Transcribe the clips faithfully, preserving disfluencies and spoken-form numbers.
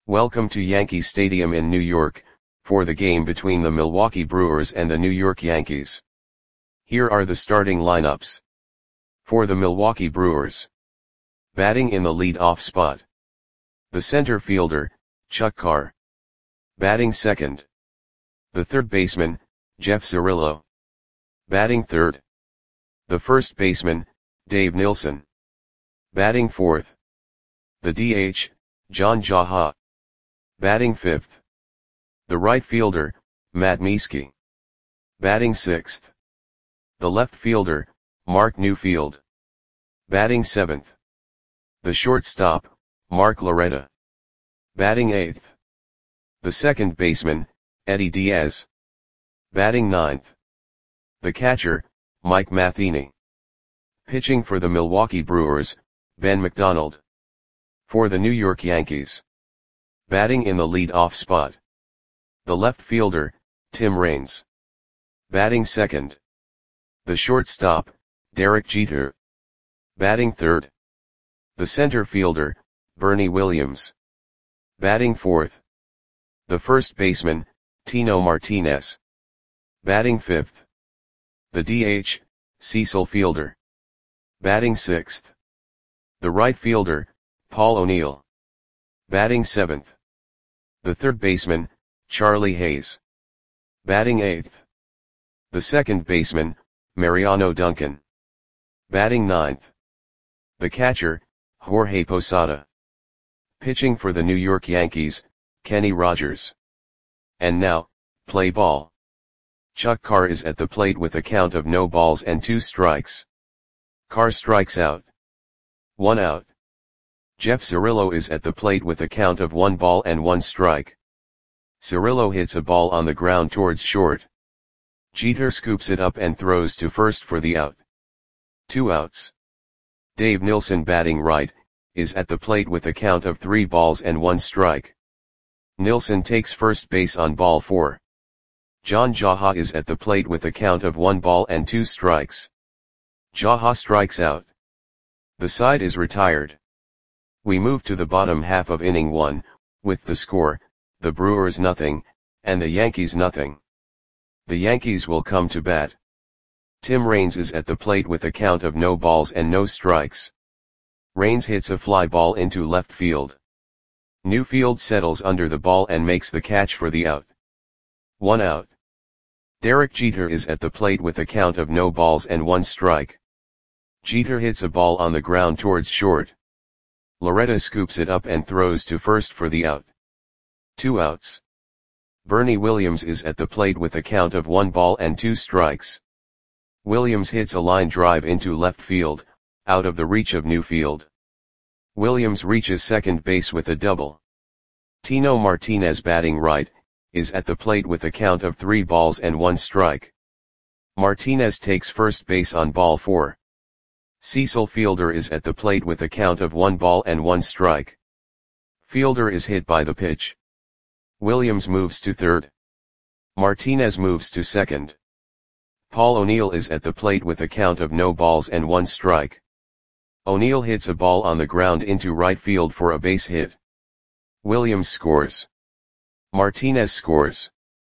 Welcome to Yankee Stadium in New York, for the game between the Milwaukee Brewers and the New York Yankees. Here are the starting lineups. For the Milwaukee Brewers. Batting in the lead-off spot. The center fielder, Chuck Carr. Batting second. The third baseman, Jeff Cirillo. Batting third. The first baseman, Dave Nilsson. Batting fourth. The D H, Jon Jaha. Batting fifth. The right fielder, Matt Mieske. Batting sixth. The left fielder, Mark Newfield. Batting seventh. The shortstop, Mark Loretta. Batting eighth. The second baseman, Eddie Diaz. Batting ninth. The catcher, Mike Matheny. Pitching for the Milwaukee Brewers, Ben McDonald. For the New York Yankees. Batting in the lead-off spot. The left fielder, Tim Raines. Batting second. The shortstop, Derek Jeter. Batting third. The center fielder, Bernie Williams. Batting fourth. The first baseman, Tino Martinez. Batting fifth. The D H, Cecil Fielder. Batting sixth. The right fielder, Paul O'Neill. Batting seventh. The third baseman, Charlie Hayes. Batting eighth. The second baseman, Mariano Duncan. Batting ninth. The catcher, Jorge Posada. Pitching for the New York Yankees, Kenny Rogers. And now, play ball. Chuck Carr is at the plate with a count of no balls and two strikes. Carr strikes out. One out. Jeff Cirillo is at the plate with a count of one ball and one strike. Cirillo hits a ball on the ground towards short. Jeter scoops it up and throws to first for the out. Two outs. Dave Nilsson, batting right, is at the plate with a count of three balls and one strike. Nilsson takes first base on ball four. Jon Jaha is at the plate with a count of one ball and two strikes. Jaha strikes out. The side is retired. We move to the bottom half of inning one, with the score, the Brewers nothing, and the Yankees nothing. The Yankees will come to bat. Tim Raines is at the plate with a count of no balls and no strikes. Raines hits a fly ball into left field. Newfield settles under the ball and makes the catch for the out. One out. Derek Jeter is at the plate with a count of no balls and one strike. Jeter hits a ball on the ground towards short. Loretta scoops it up and throws to first for the out. Two outs. Bernie Williams is at the plate with a count of one ball and two strikes. Williams hits a line drive into left field, out of the reach of Newfield. Williams reaches second base with a double. Tino Martinez, batting right, is at the plate with a count of three balls and one strike. Martinez takes first base on ball four. Cecil Fielder is at the plate with a count of one ball and one strike. Fielder is hit by the pitch. Williams moves to third. Martinez moves to second. Paul O'Neill is at the plate with a count of no balls and one strike. O'Neill hits a ball on the ground into right field for a base hit. Williams scores. Martinez scores.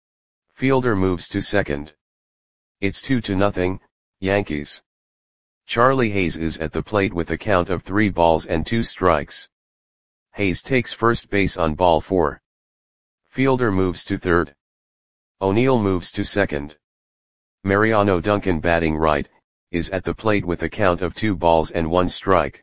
Fielder moves to second. It's two to nothing, Yankees. Charlie Hayes is at the plate with a count of three balls and two strikes. Hayes takes first base on ball four. Fielder moves to third. O'Neill moves to second. Mariano Duncan, batting right, is at the plate with a count of two balls and one strike.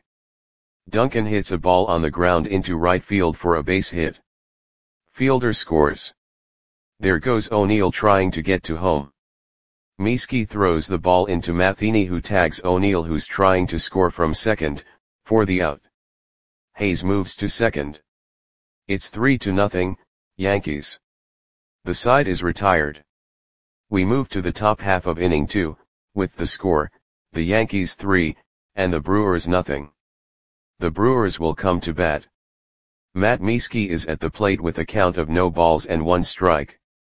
Duncan hits a ball on the ground into right field for a base hit. Fielder scores. There goes O'Neill trying to get to home. Mieske throws the ball into Matheny, who tags O'Neill, who's trying to score from second, for the out. Hayes moves to second. It's three to nothing, Yankees. The side is retired. We move to the top half of inning two, with the score, the Yankees three, and the Brewers nothing. The Brewers will come to bat. Matt Mieske is at the plate with a count of no balls and one strike.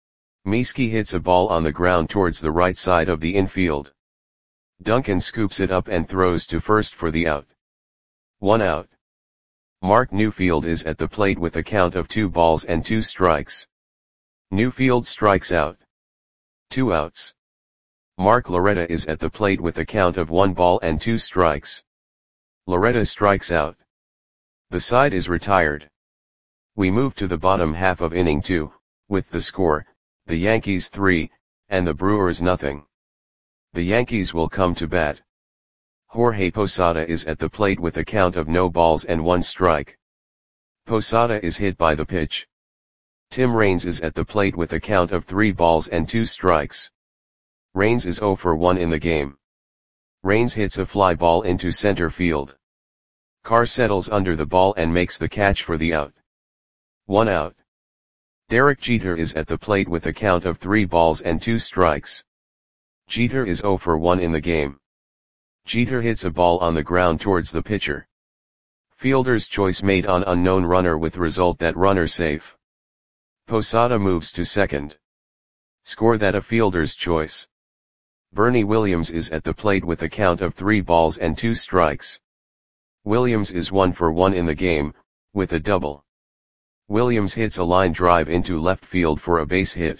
Mieske hits a ball on the ground towards the right side of the infield. Duncan scoops it up and throws to first for the out. One out. Mark Newfield is at the plate with a count of two balls and two strikes. Newfield strikes out. Two outs. Mark Loretta is at the plate with a count of one ball and two strikes. Loretta strikes out. The side is retired. We move to the bottom half of inning two, with the score, the Yankees three, and the Brewers nothing. The Yankees will come to bat. Jorge Posada is at the plate with a count of no balls and one strike. Posada is hit by the pitch. Tim Raines is at the plate with a count of three balls and two strikes. Raines is oh for one in the game. Raines hits a fly ball into center field. Carr settles under the ball and makes the catch for the out. One out. Derek Jeter is at the plate with a count of three balls and two strikes. Jeter is oh for one in the game. Jeter hits a ball on the ground towards the pitcher. Fielder's choice made on unknown runner with result that runner safe. Posada moves to second. Score that a fielder's choice. Bernie Williams is at the plate with a count of three balls and two strikes. Williams is one for one in the game, with a double. Williams hits a line drive into left field for a base hit.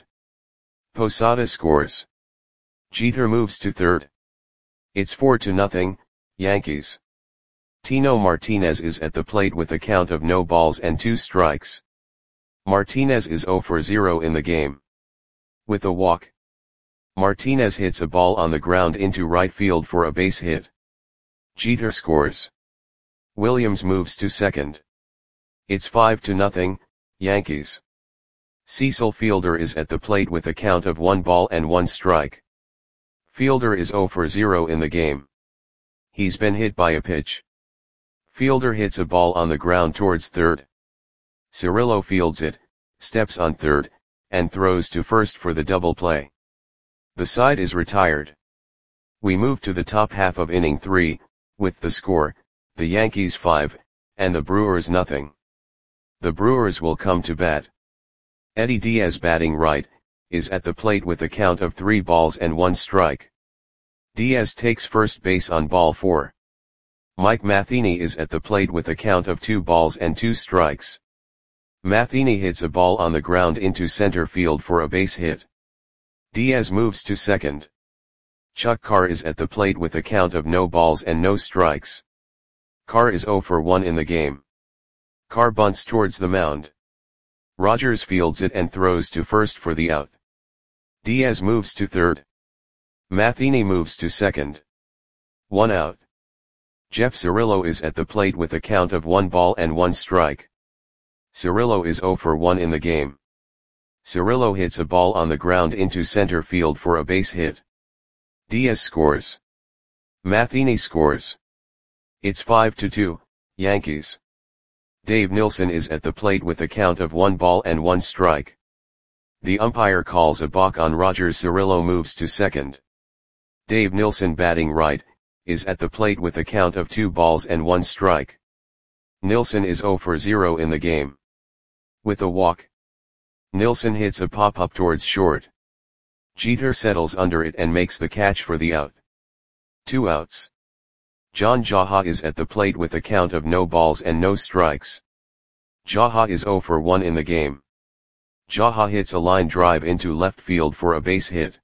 Posada scores. Jeter moves to third. It's four to nothing, Yankees. Tino Martinez is at the plate with a count of no balls and two strikes. Martinez is oh for zero in the game. With a walk. Martinez hits a ball on the ground into right field for a base hit. Jeter scores. Williams moves to second. It's five to nothing, Yankees. Cecil Fielder is at the plate with a count of one ball and one strike. Fielder is oh for zero in the game. He's been hit by a pitch. Fielder hits a ball on the ground towards third. Cirillo fields it, steps on third, and throws to first for the double play. The side is retired. We move to the top half of inning three, with the score, the Yankees five, and the Brewers nothing. The Brewers will come to bat. Eddie Diaz batting right, is at the plate with a count of three balls and one strike. Diaz takes first base on ball four. Mike Matheny is at the plate with a count of two balls and two strikes. Matheny hits a ball on the ground into center field for a base hit. Diaz moves to second. Chuck Carr is at the plate with a count of no balls and no strikes. Carr is oh for one in the game. Carr bunts towards the mound. Rogers fields it and throws to first for the out. Diaz moves to third. Matheny moves to second. One out. Jeff Cirillo is at the plate with a count of one ball and one strike. Cirillo is oh for one in the game. Cirillo hits a ball on the ground into center field for a base hit. Diaz scores. Matheny scores. It's five to two, Yankees. Dave Nilsson is at the plate with a count of one ball and one strike. The umpire calls a balk on Rogers. Cirillo moves to second. Dave Nilsson batting right, is at the plate with a count of two balls and one strike. Nilsson is oh for zero in the game. With a walk. Nilsson hits a pop-up towards short. Jeter settles under it and makes the catch for the out. Two outs. John Jaha is at the plate with a count of no balls and no strikes. Jaha is oh for one in the game. Jaha hits a line drive into left field for a base hit.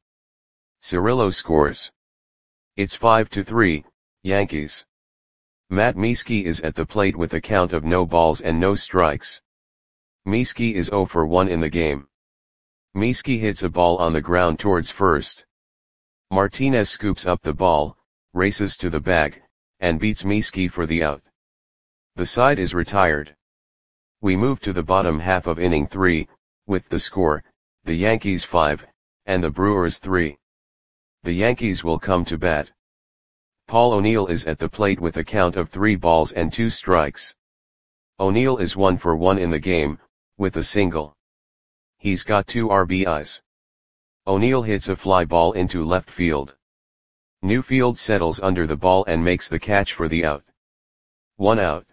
Cirillo scores. It's five to three, Yankees. Matt Mieske is at the plate with a count of no balls and no strikes. Mieske is oh for one in the game. Mieske hits a ball on the ground towards first. Martinez scoops up the ball, races to the bag, and beats Mieske for the out. The side is retired. We move to the bottom half of inning three, with the score, the Yankees five, and the Brewers three. The Yankees will come to bat. Paul O'Neill is at the plate with a count of three balls and two strikes. O'Neill is one for one in the game, with a single. He's got two R B Is. O'Neill hits a fly ball into left field. Newfield settles under the ball and makes the catch for the out. One out.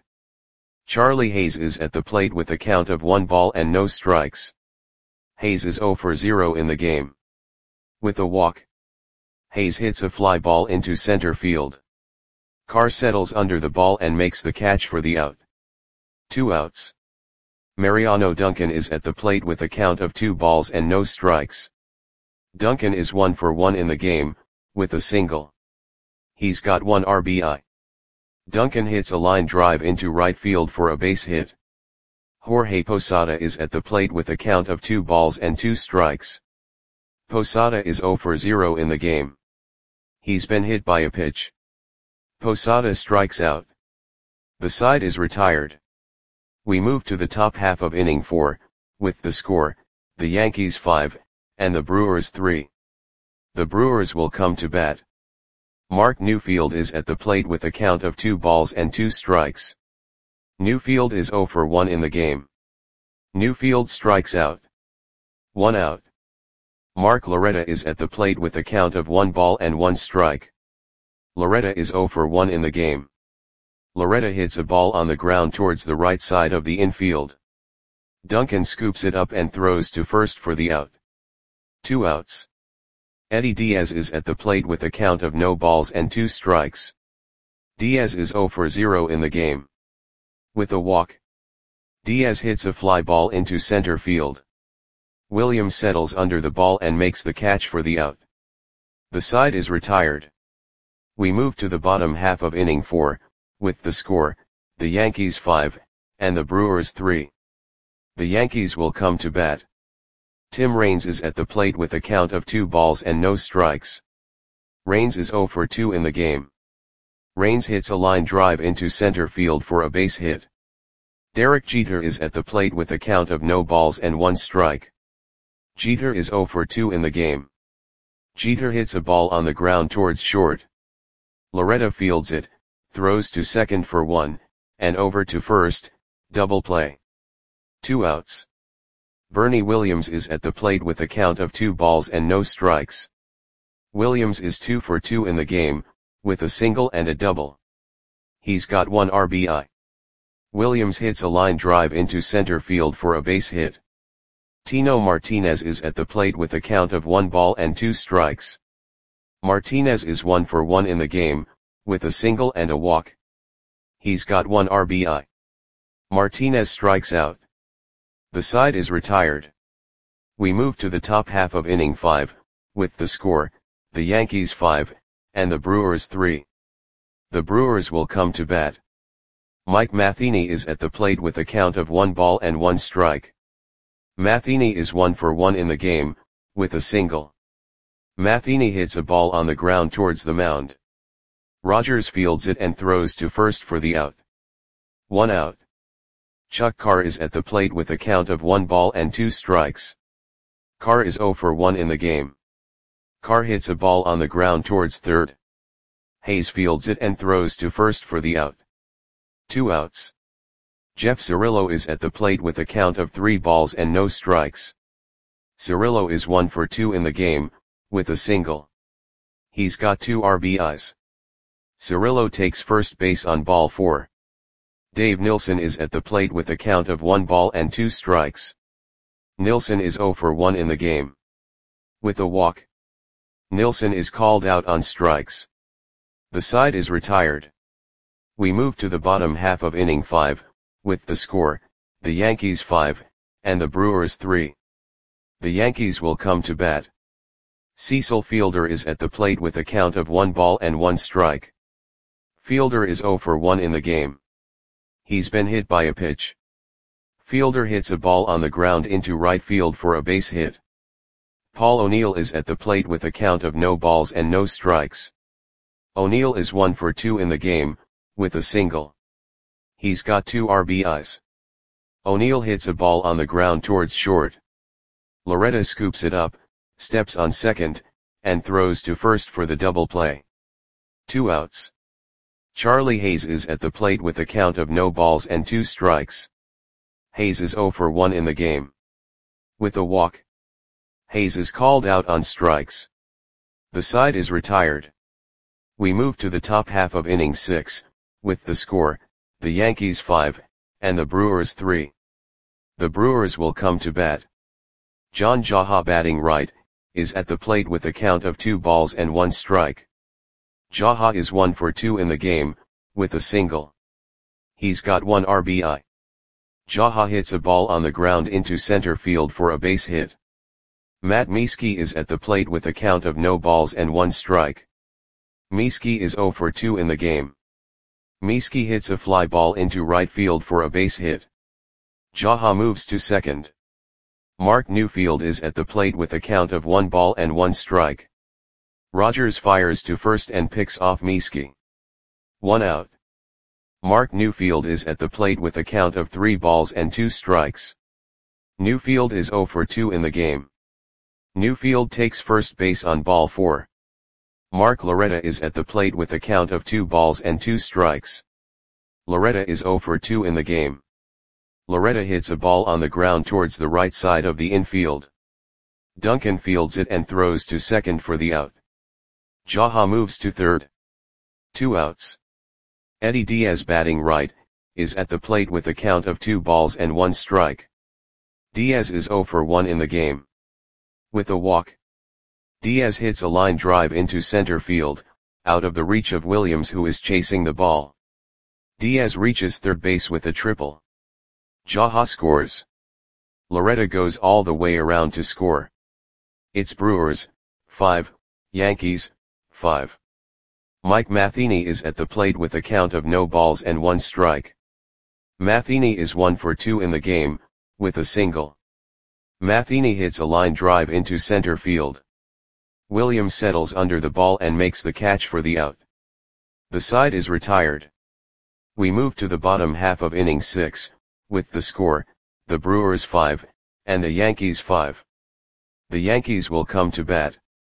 Charlie Hayes is at the plate with a count of one ball and no strikes. Hayes is oh for zero in the game. With a walk. Hayes hits a fly ball into center field. Carr settles under the ball and makes the catch for the out. Two outs. Mariano Duncan is at the plate with a count of two balls and no strikes. Duncan is one for one in the game, with a single. He's got one R B I. Duncan hits a line drive into right field for a base hit. Jorge Posada is at the plate with a count of two balls and two strikes. Posada is zero for zero in the game. He's been hit by a pitch. Posada strikes out. The side is retired. We move to the top half of inning four, with the score, the Yankees five, and the Brewers three. The Brewers will come to bat. Mark Newfield is at the plate with a count of two balls and two strikes. Newfield is zero for one in the game. Newfield strikes out. One out. Mark Loretta is at the plate with a count of one ball and one strike. Loretta is zero for one in the game. Loretta hits a ball on the ground towards the right side of the infield. Duncan scoops it up and throws to first for the out. Two outs. Eddie Diaz is at the plate with a count of no balls and two strikes. Diaz is zero for zero in the game. With a walk. Diaz hits a fly ball into center field. Williams settles under the ball and makes the catch for the out. The side is retired. We move to the bottom half of inning four, with the score, the Yankees five, and the Brewers three. The Yankees will come to bat. Tim Raines is at the plate with a count of two balls and no strikes. Raines is zero for two in the game. Raines hits a line drive into center field for a base hit. Derek Jeter is at the plate with a count of no balls and one strike. Jeter is zero for two in the game. Jeter hits a ball on the ground towards short. Loretta fields it, throws to second for one, and over to first, double play. Two outs. Bernie Williams is at the plate with a count of two balls and no strikes. Williams is two for two in the game, with a single and a double. He's got one R B I. Williams hits a line drive into center field for a base hit. Tino Martinez is at the plate with a count of one ball and two strikes. Martinez is one for one in the game, with a single and a walk. He's got one R B I. Martinez strikes out. The side is retired. We move to the top half of inning five, with the score, the Yankees five, and the Brewers three. The Brewers will come to bat. Mike Matheny is at the plate with a count of one ball and one strike. Matheny is one for one in the game, with a single. Matheny hits a ball on the ground towards the mound. Rogers fields it and throws to first for the out. One out. Chuck Carr is at the plate with a count of one ball and two strikes. Carr is zero for one in the game. Carr hits a ball on the ground towards third. Hayes fields it and throws to first for the out. Two outs. Jeff Cirillo is at the plate with a count of three balls and no strikes. Cirillo is one for two in the game, with a single. He's got two R B Is. Cirillo takes first base on ball four. Dave Nilsson is at the plate with a count of one ball and two strikes. Nilsson is zero for one in the game. With a walk. Nilsson is called out on strikes. The side is retired. We move to the bottom half of inning five, with the score, the Yankees five, and the Brewers three. The Yankees will come to bat. Cecil Fielder is at the plate with a count of one ball and one strike. Fielder is zero for one in the game. He's been hit by a pitch. Fielder hits a ball on the ground into right field for a base hit. Paul O'Neill is at the plate with a count of no balls and no strikes. O'Neill is one for two in the game, with a single. He's got two R B Is. O'Neill hits a ball on the ground towards short. Loretta scoops it up, steps on second, and throws to first for the double play. Two outs. Charlie Hayes is at the plate with a count of no balls and two strikes. Hayes is zero for one in the game. With a walk. Hayes is called out on strikes. The side is retired. We move to the top half of inning six, with the score, the Yankees five, and the Brewers three. The Brewers will come to bat. John Jaha, batting right, is at the plate with a count of two balls and one strike. Jaha is one for two in the game, with a single. He's got one R B I. Jaha hits a ball on the ground into center field for a base hit. Matt Mieske is at the plate with a count of no balls and one strike. Mieske is zero for two in the game. Mieske hits a fly ball into right field for a base hit. Jaha moves to second. Mark Newfield is at the plate with a count of one ball and one strike. Rogers fires to first and picks off Mieske. One out. Mark Newfield is at the plate with a count of three balls and two strikes. Newfield is zero for two in the game. Newfield takes first base on ball four. Mark Loretta is at the plate with a count of two balls and two strikes. Loretta is zero for two in the game. Loretta hits a ball on the ground towards the right side of the infield. Duncan fields it and throws to second for the out. Jaha moves to third. Two outs. Eddie Diaz, batting right, is at the plate with a count of two balls and one strike. Diaz is zero for one in the game. With a walk, Diaz hits a line drive into center field, out of the reach of Williams, who is chasing the ball. Diaz reaches third base with a triple. Jaha scores. Loretta goes all the way around to score. It's Brewers, five, Yankees, five. Mike Matheny is at the plate with a count of no balls and one strike. Matheny is one for two in the game, with a single. Matheny hits a line drive into center field. Williams settles under the ball and makes the catch for the out. The side is retired. We move to the bottom half of inning six, with the score, the Brewers five, and the Yankees five. The Yankees will come to bat.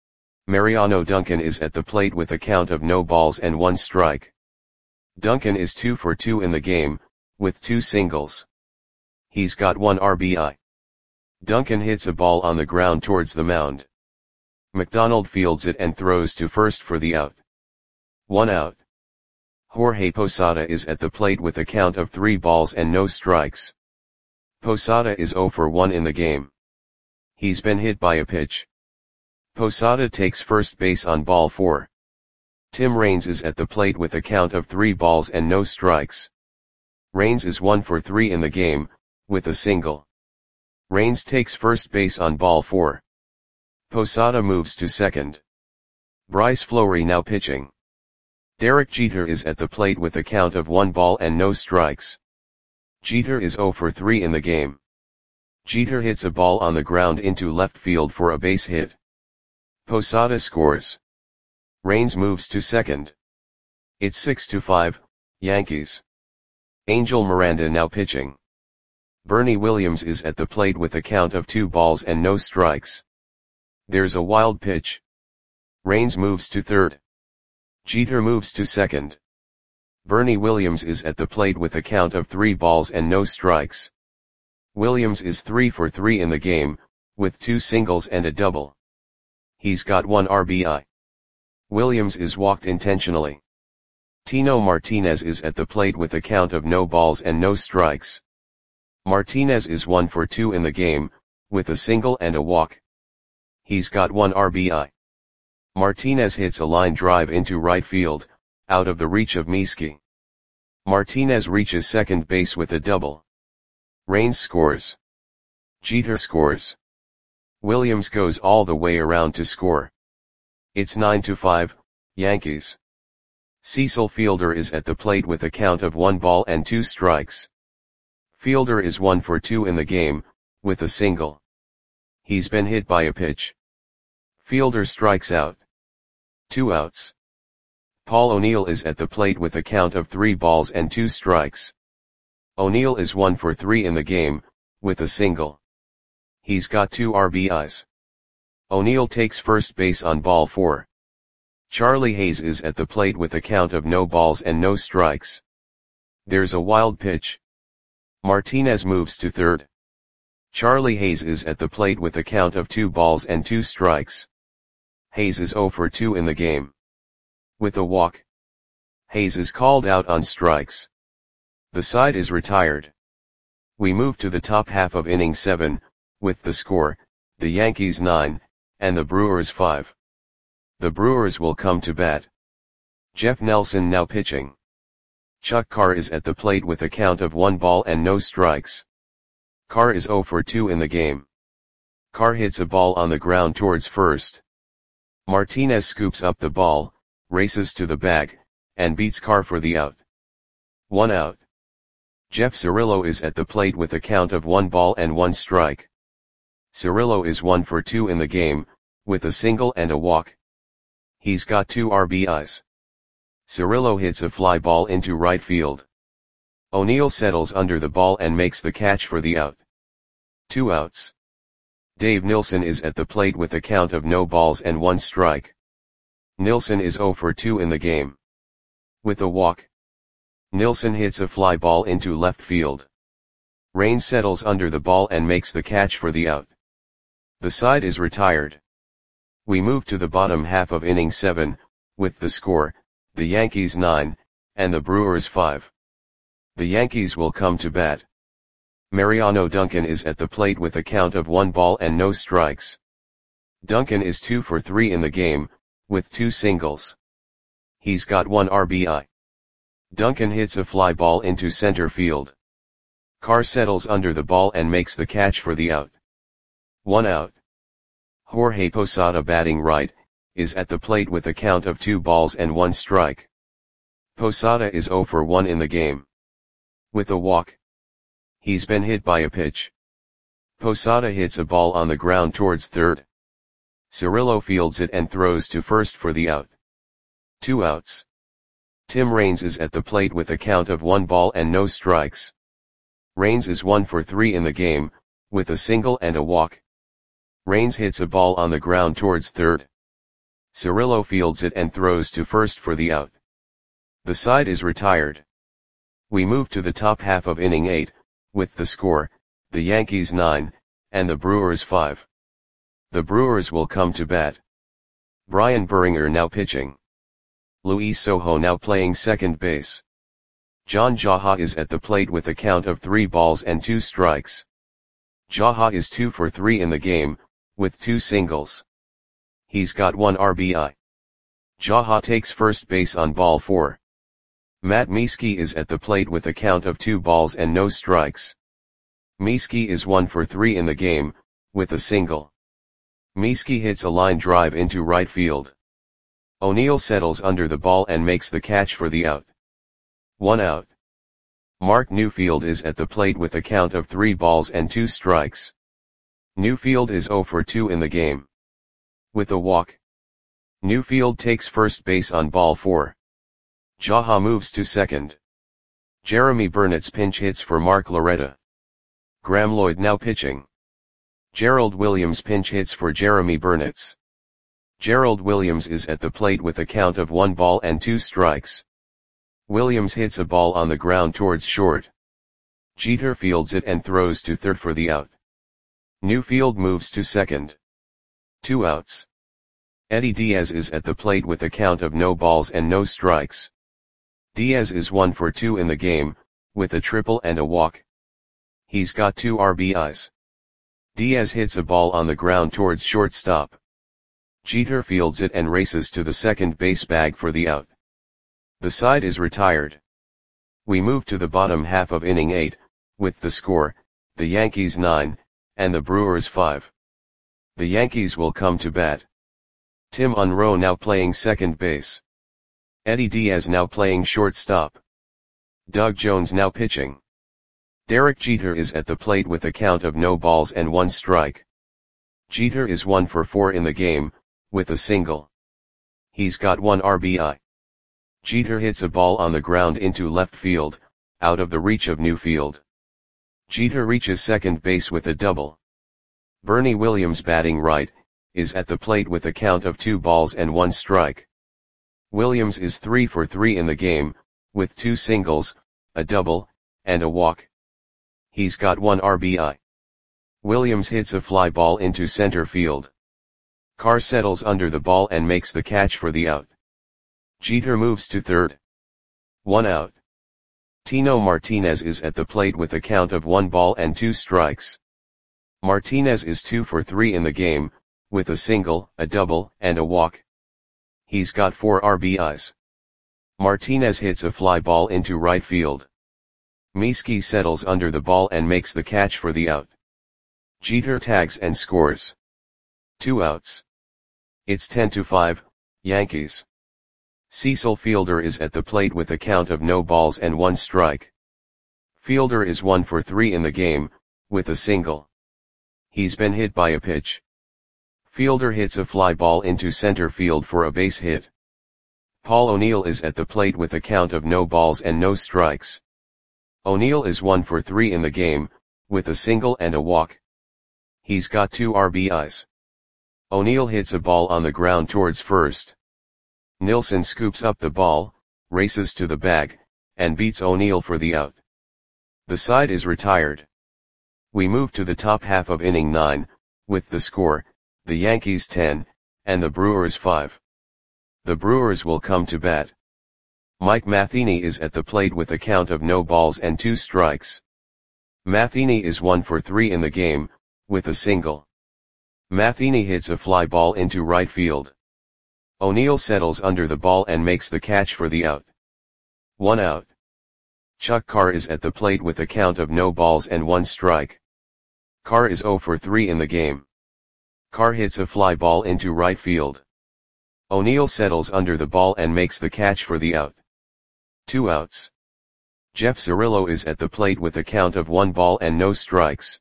Mariano Duncan is at the plate with a count of no balls and one strike. Duncan is two for two in the game, with two singles. He's got one R B I. Duncan hits a ball on the ground towards the mound. McDonald fields it and throws to first for the out. One out. Jorge Posada is at the plate with a count of three balls and no strikes. Posada is zero for one in the game. He's been hit by a pitch. Posada takes first base on ball four. Tim Raines is at the plate with a count of three balls and no strikes. Raines is one for three in the game, with a single. Raines takes first base on ball four. Posada moves to second. Bryce Fleury now pitching. Derek Jeter is at the plate with a count of one ball and no strikes. Jeter is zero for three in the game. Jeter hits a ball on the ground into left field for a base hit. Posada scores. Raines moves to second. It's six to five, Yankees. Angel Miranda now pitching. Bernie Williams is at the plate with a count of two balls and no strikes. There's a wild pitch. Raines moves to third. Jeter moves to second. Bernie Williams is at the plate with a count of three balls and no strikes. Williams is three for three in the game, with two singles and a double. He's got one R B I. Williams is walked intentionally. Tino Martinez is at the plate with a count of no balls and no strikes. Martinez is one for two in the game, with a single and a walk. He's got one R B I. Martinez hits a line drive into right field, out of the reach of Mieske. Martinez reaches second base with a double. Raines scores. Jeter scores. Williams goes all the way around to score. It's nine to five, Yankees. Cecil Fielder is at the plate with a count of one ball and two strikes. Fielder is one for two in the game, with a single. He's been hit by a pitch. Fielder strikes out. Two outs. Paul O'Neill is at the plate with a count of three balls and two strikes. O'Neill is one for three in the game, with a single. He's got two R B Is. O'Neill takes first base on ball four. Charlie Hayes is at the plate with a count of no balls and no strikes. There's a wild pitch. Martinez moves to third. Charlie Hayes is at the plate with a count of two balls and two strikes. Hayes is zero for two in the game. With a walk, Hayes is called out on strikes. The side is retired. We move to the top half of inning seven, with the score, the Yankees nine, and the Brewers five. The Brewers will come to bat. Jeff Nelson now pitching. Chuck Carr is at the plate with a count of one ball and no strikes. Carr is zero for two in the game. Carr hits a ball on the ground towards first. Martinez scoops up the ball, races to the bag, and beats Carr for the out. One out. Jeff Cirillo is at the plate with a count of one ball and one strike. Cirillo is one for two in the game, with a single and a walk. He's got two R B Is. Cirillo hits a fly ball into right field. O'Neill settles under the ball and makes the catch for the out. Two outs. Dave Nilsson is at the plate with a count of no balls and one strike. Nilsson is zero for two in the game. With a walk. Nilsson hits a fly ball into left field. Raines settles under the ball and makes the catch for the out. The side is retired. We move to the bottom half of inning seven, with the score, the Yankees nine, and the Brewers five. The Yankees will come to bat. Mariano Duncan is at the plate with a count of one ball and no strikes. Duncan is two for three in the game, with two singles. He's got one R B I. Duncan hits a fly ball into center field. Carr settles under the ball and makes the catch for the out. One out. Jorge Posada, batting right, is at the plate with a count of two balls and one strike. Posada is zero for one in the game. With a walk. He's been hit by a pitch. Posada hits a ball on the ground towards third. Cirillo fields it and throws to first for the out. Two outs. Tim Raines is at the plate with a count of one ball and no strikes. Raines is one for three in the game, with a single and a walk. Raines hits a ball on the ground towards third. Cirillo fields it and throws to first for the out. The side is retired. We move to the top half of inning eight, with the score, the Yankees nine, and the Brewers five. The Brewers will come to bat. Brian Buringer now pitching. Luis Sojo now playing second base. John Jaha is at the plate with a count of three balls and two strikes. Jaha is two for three in the game, with two singles. He's got one R B I. Jaha takes first base on ball four. Matt Mieske is at the plate with a count of two balls and no strikes. Mieske is one for three in the game, with a single. Mieske hits a line drive into right field. O'Neill settles under the ball and makes the catch for the out. One out. Mark Newfield is at the plate with a count of three balls and two strikes. Newfield is zero for two in the game. With a walk. Newfield takes first base on ball four. Jaha moves to second. Jeremy Burnett's pinch hits for Mark Loretta. Graham Lloyd now pitching. Gerald Williams pinch hits for Jeremy Burnett's. Gerald Williams is at the plate with a count of one ball and two strikes. Williams hits a ball on the ground towards short. Jeter fields it and throws to third for the out. Newfield moves to second. Two outs. Eddie Diaz is at the plate with a count of no balls and no strikes. Diaz is one for two in the game, with a triple and a walk. He's got two R B Is. Diaz hits a ball on the ground towards shortstop. Jeter fields it and races to the second base bag for the out. The side is retired. We move to the bottom half of inning eight, with the score, the Yankees nine, and the Brewers five. The Yankees will come to bat. Tim Unroe now playing second base. Eddie Diaz now playing shortstop. Doug Jones now pitching. Derek Jeter is at the plate with a count of no balls and one strike. Jeter is one for four in the game, with a single. He's got one R B I. Jeter hits a ball on the ground into left field, out of the reach of Newfield. Jeter reaches second base with a double. Bernie Williams, batting right, is at the plate with a count of two balls and one strike. Williams is three for three in the game, with two singles, a double, and a walk. He's got one R B I. Williams hits a fly ball into center field. Carr settles under the ball and makes the catch for the out. Jeter moves to third. One out. Tino Martinez is at the plate with a count of one ball and two strikes. Martinez is two for three in the game, with a single, a double, and a walk. He's got four R B Is. Martinez hits a fly ball into right field. Mieski settles under the ball and makes the catch for the out. Jeter tags and scores. Two outs. It's ten to five, Yankees. Cecil Fielder is at the plate with a count of no balls and one strike. Fielder is one for three in the game, with a single. He's been hit by a pitch. Fielder hits a fly ball into center field for a base hit. Paul O'Neill is at the plate with a count of no balls and no strikes. O'Neill is one for three in the game, with a single and a walk. He's got two R B Is. O'Neill hits a ball on the ground towards first. Nilsson scoops up the ball, races to the bag, and beats O'Neill for the out. The side is retired. We move to the top half of inning nine, with the score, the Yankees ten, and the Brewers five. The Brewers will come to bat. Mike Matheny is at the plate with a count of no balls and two strikes. Matheny is one for three in the game, with a single. Matheny hits a fly ball into right field. O'Neill settles under the ball and makes the catch for the out. One out. Chuck Carr is at the plate with a count of no balls and one strike. Carr is zero for three in the game. Carr hits a fly ball into right field. O'Neill settles under the ball and makes the catch for the out. Two outs. Jeff Cirillo is at the plate with a count of one ball and no strikes.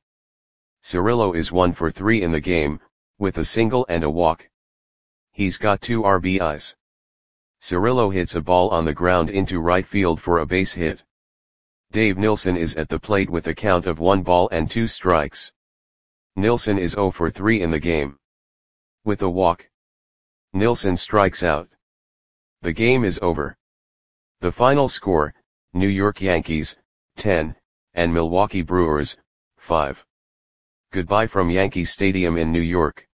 Cirillo is one for three in the game, with a single and a walk. He's got two R B Is. Cirillo hits a ball on the ground into right field for a base hit. Dave Nilsson is at the plate with a count of one ball and two strikes. Nilsson is zero for three in the game. With a walk, Nilsson strikes out. The game is over. The final score, New York Yankees, ten, and Milwaukee Brewers, five. Goodbye from Yankee Stadium in New York.